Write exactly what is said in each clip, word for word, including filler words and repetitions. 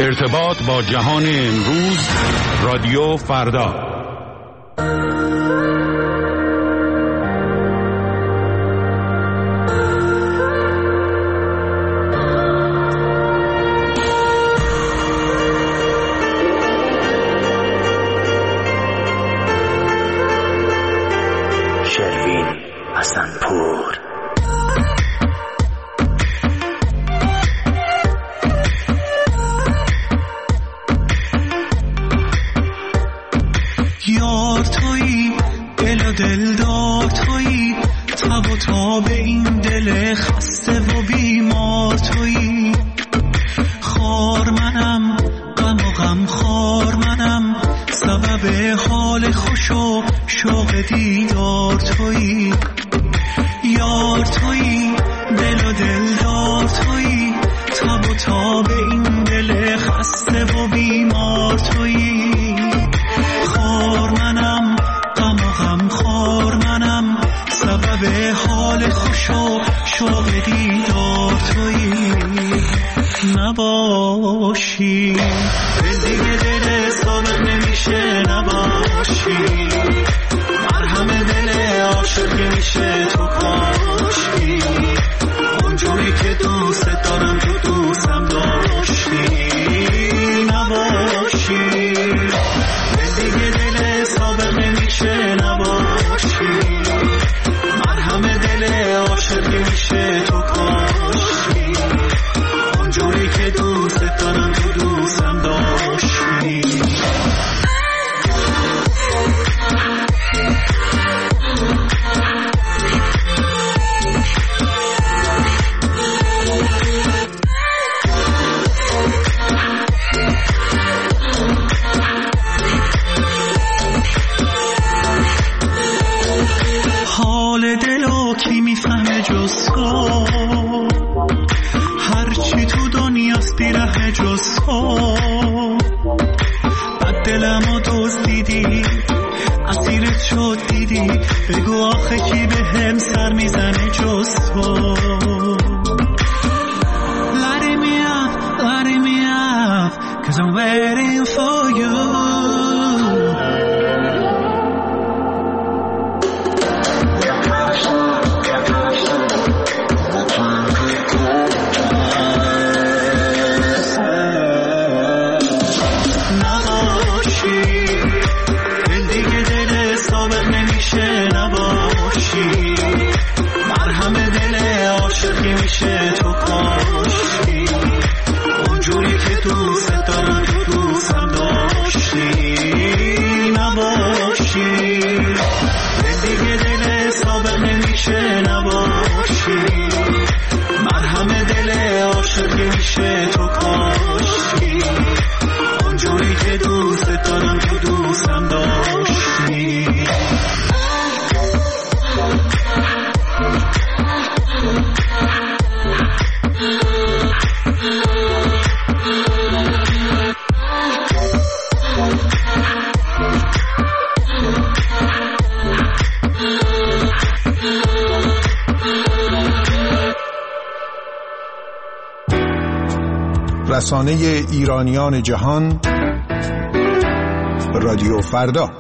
ارتباط با جهان امروز، رادیو فردا. شروین حسنپور. یار تویی، دل و دلدار تویی، تب و تاب این دل خسته و بیمار تویی. خار منم، غم و غم خار منم، سبب حال خوش و شوق دیدار تویی. یار تویی، دل و دلدار تویی، تب و تاب این دل خسته و بیمار تویی. خار منم، غم و غم خار منم، سبب حال خوش و شوق دیدار تویی. نباشی دل دیگه دل سابق نمیشه، نباشی مرهم دل عاشق میشه تو کاشی. اونجوری که دوست دارم تو دوستم داشتی. نباشی دل دیگه دل سابق نمیشه، نباشی مرهم دل عاشق میشه تو کاشی. اونجوری که دوست دارم تو دوستم داشتی. حال دلو کی میفهمه جز تو، هرچی تو دنیاست بیره جز تو. بد دلمو دزدیدی، اسیرت شد دیدی، بگو آخه کی به هم سر میزنه جز تو. Light me up, light me up, cause I'm waiting for you. میشه تو کاشتی. اونجوری که دوست دارم تو دوستم داشتی. نباشی دل دیگه دل سابق نمیشه، نباشی مرهم دل عاشق میشه تو کاشتی. اونجوری که دوست دارم تو دوستم داشتی. رسانه ایرانیان جهان، رادیو فردا.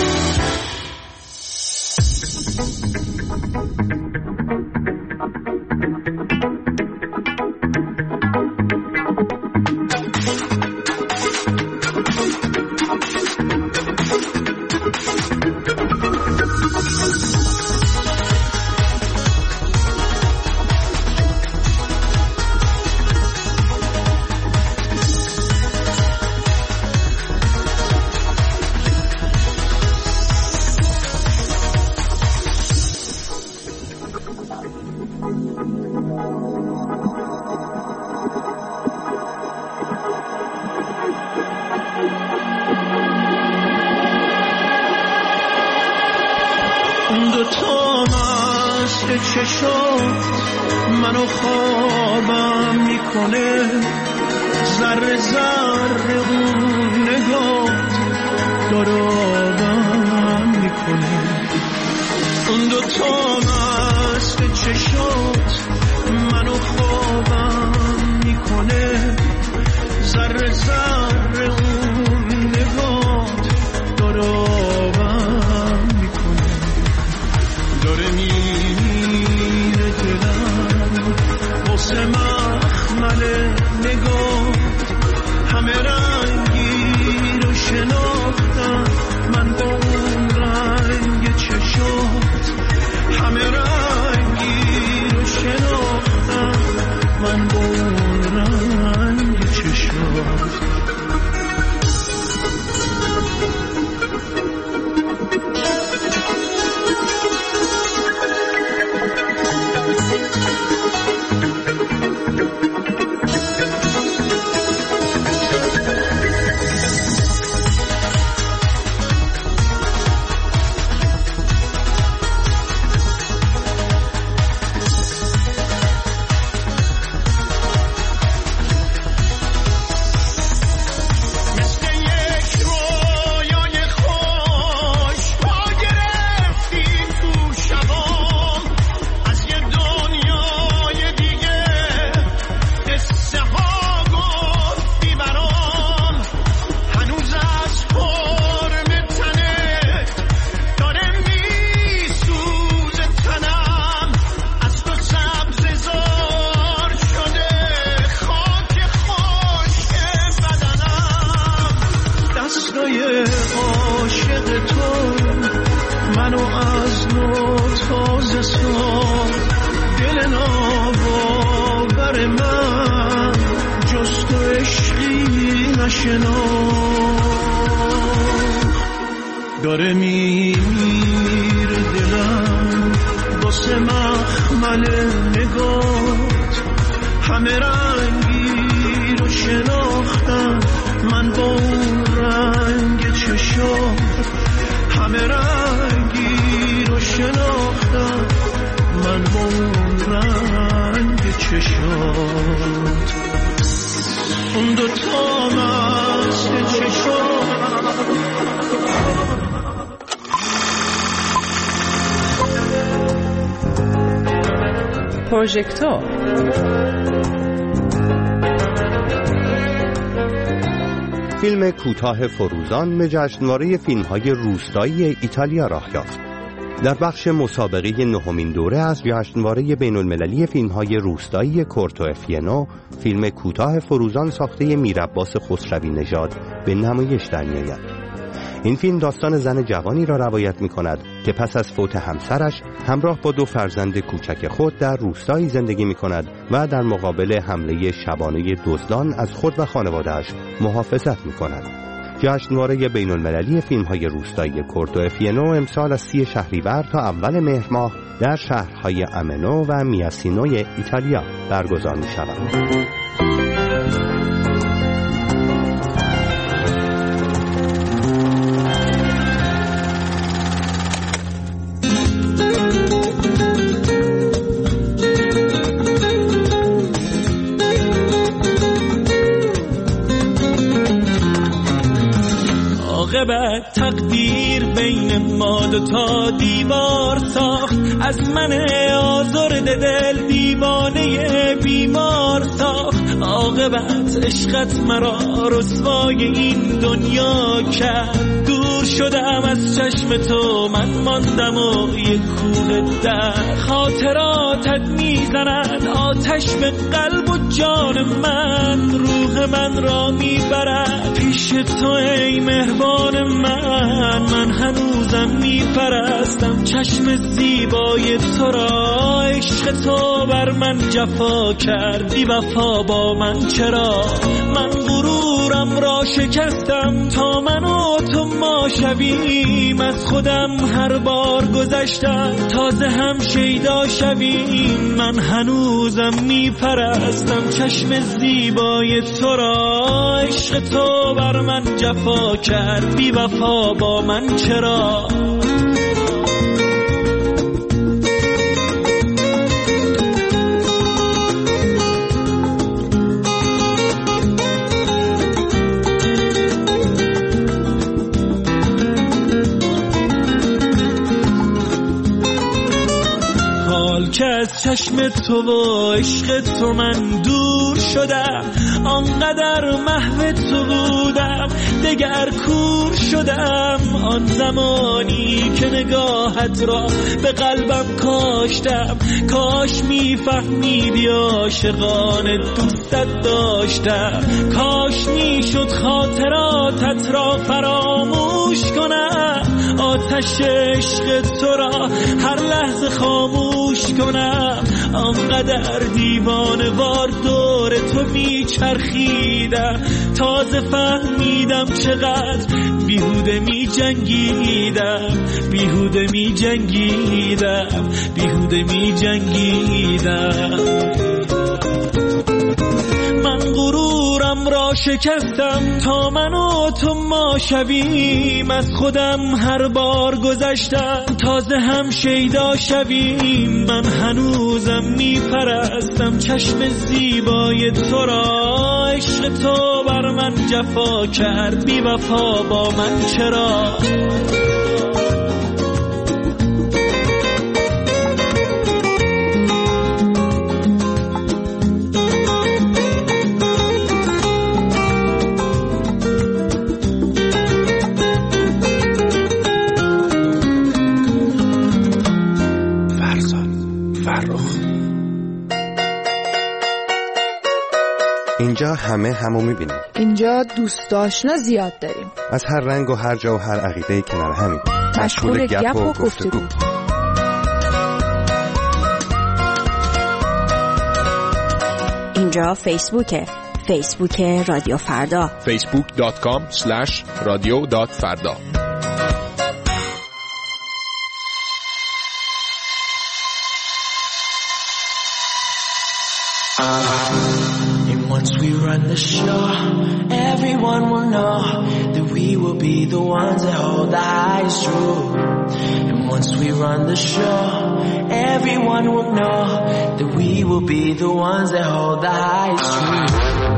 منو خوابم میکنه، ذره ذره اون نگاه داره آبم میکنه. اون دوتا مست چشات منو خوابم میکنه، ذره ذره بساط دل ناباور من جز تو عشقی نشناخت. داره میره دلم واسه محمل نگات، همه رنگی رو شناختم من با اون رنگ چشات، همه رنگی رو شناختم من با اون رنگ چشات. اون دوتا مست چشات پروژکتور. فیلم کوتاه فروزان به جشنواره فیلم‌های روستایی ایتالیا راه یافت. در بخش مسابقه نهمین دوره از جشنواره بین‌المللی فیلم‌های روستایی کورتو فینو، فیلم کوتاه فروزان ساخته میرعباس خسروی نژاد به نمایش در می‌آید. این فیلم داستان زن جوانی را روایت می‌کند که پس از فوت همسرش همراه با دو فرزند کوچک خود در روستایی زندگی می‌کند و در مقابل حمله شبانه دزدان از خود و خانواده‌اش محافظت می‌کند. جشنواره بین‌المللی فیلم‌های روستایی کورتو فینو امسال از سی شهریور تا اول مهر ماه در شهرهای امنو و میاسینوی ایتالیا برگزار می‌شود. عاقبت تقدیر بین ما دو تا دیوار ساخت، از من آزرده دل دیوانه بیمار ساخت. عاقبت عشقت مرا رسوای این دنیا کرد، دور شدم از چشم تو من ماندم و یک کوه در. خاطراتت میزند آتش به قلب و جان من، روح من را میبرد پیش تو ای مهربان من. من هنوزم میپرستم چشم زیبای تو را، عشق تو بر من جفا کردی وفا با من چرا. من غرورم را شکستم تا من و تو ما شویم، از خودم هر بار گذشتم تازه هم شیدا شویم. من هنوزم میپرستم چشم زیبای تو را، عشق تو بر من جفا کرد بی وفا با من چرا. که از چشم تو و عشق تو من دور شدم، آنقدر محو تو بودم دگر کور شدم. آن زمانی که نگاهت را به قلبم کاشتم، کاش میفهمیدی عاشقانه دوستت داشتم. کاش میشد خاطراتت را فراموش کنم، آتش عشق تو را هر لحظه خاموش کنم. آنقدر دیوانه وار دور تو میچرخیدم، تازه فهمیدم چقدر بیهوده می جنگیدم، بیهوده می جنگیدم، بیهوده می جنگیدم. من غرورم را شکستم تا من و تو ما شویم، از خودم هر بار گذشتم تازه هم شیدا شویم. من هنوزم میپرستم چشم زیبای تو را، عشق تو بر من جفا کرد بی وفا با من چرا. اینجا همه همو میبینیم. اینجا دوست آشنا زیاد داریم، از هر رنگ و هر جا و هر عقیده کنار همین، مشغول گپ و گفتگو. اینجا فیسبوکه، فیسبوک رادیو فردا، فیسبوک دات کام اسلش رادیو دات فردا. And once we run the show, everyone will know that we will be the ones that hold the highest truth. And once we run the show, everyone will know that we will be the ones that hold the highest truth.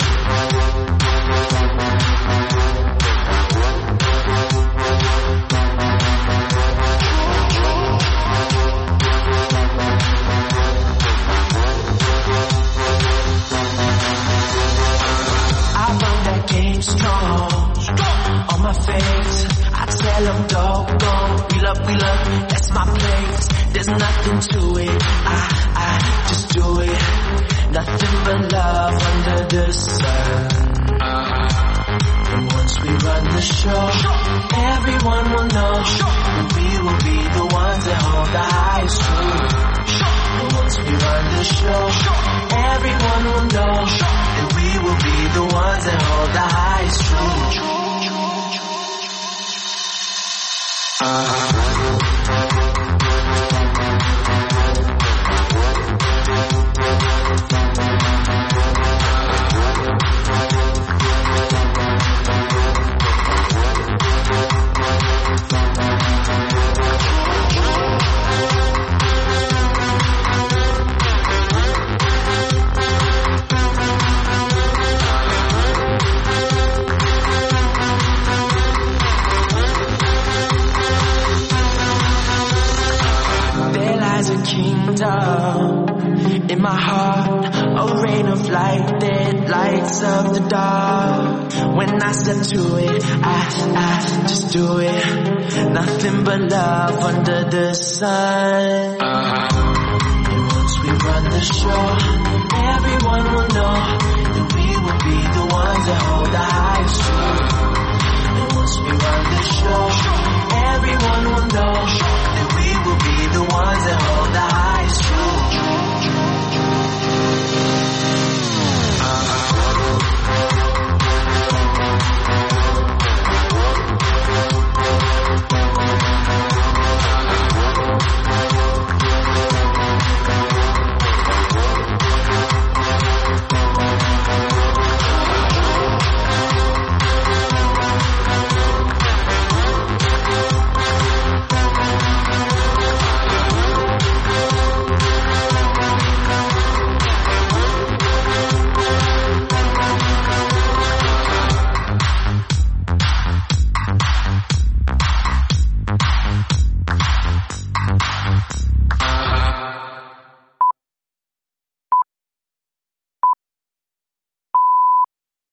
Strong, on my face, I tell them go, go, wheel up, wheel up, that's my place, there's nothing to it, I, I just do it, nothing but love under the sun. And once we run the show, everyone will know that we will be the ones that hold the highest truth. And once we run the show, everyone will know that we will be the ones that hold the highest truth. In my heart, a rain of light that lights up the dark. When I step to it, I, I just do it. Nothing but love under the sun. And once we run the show, everyone will know that we will be the ones that hold the